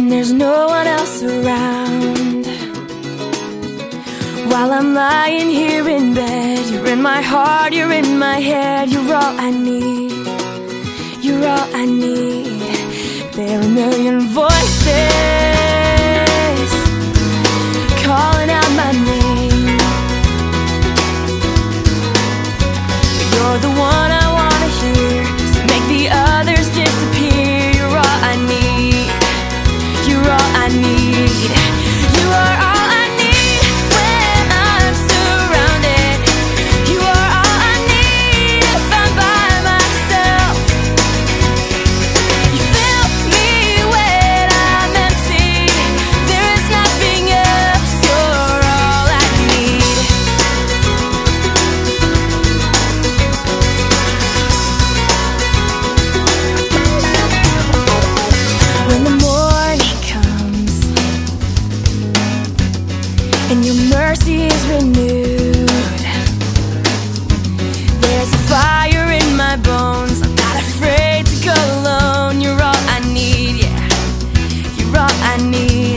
when there's no one else around. While I'm lying here in bed, you're in my heart, you're in my head. You're all I need, you're all I need. There are a million voices calling out my name. You're the one I wanna hear, so make the others disappear. You're all I need, you're all I need. You are all I need when I'm surrounded. You are all I need if I'm by myself. You fill me when I'm empty. There is nothing else. You're all I need. When the morning comes and your mercy is renewed, there's a fire in my bones. I'm not afraid to go alone. You're all I need, yeah, you're all I need.